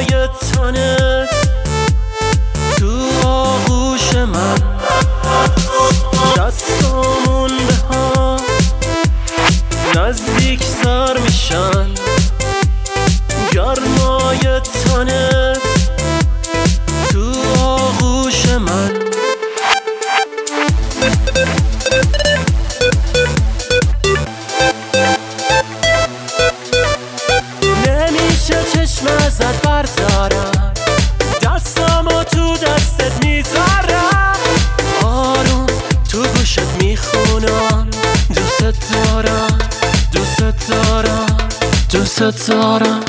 گرمای تنت تو آغوش من، دستامون به هم نزدیک سر میشن، گرمای تنت تو آغوش من. نمیشه چشم ازت بردارم، دستامو تو دستت میذارم، آروم تو گوشت میخونم، دوست دارم دوست دارم دوست دارم.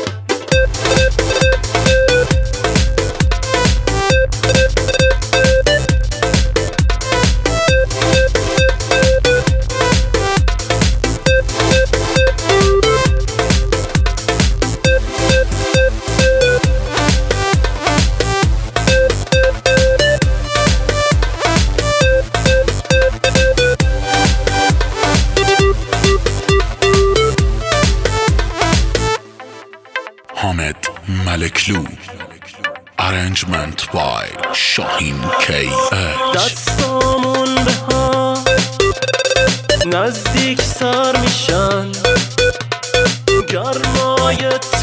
حامد ملکلو Arrangement by شاهین KH. دستامون به هم نزدیک سر میشن، گرمای